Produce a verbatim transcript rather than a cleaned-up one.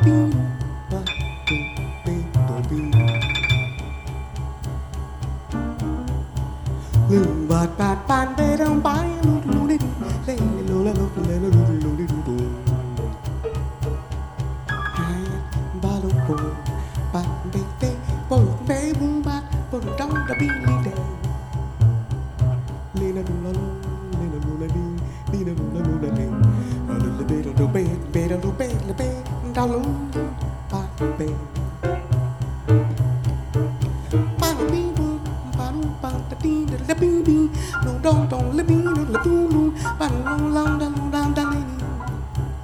bạt bạt ban bê đông bái lu lu đi lê lu la lu lê lu lu lu lu lu hai ba lu bồ bạt bê tê bồ bê bung bạt bồ đông đã bi li đê lê la lu la lu lê la lu la đi đi la lu la lu la đi lu la bê lu bê bê lu bê lu bê đau lu bạt bê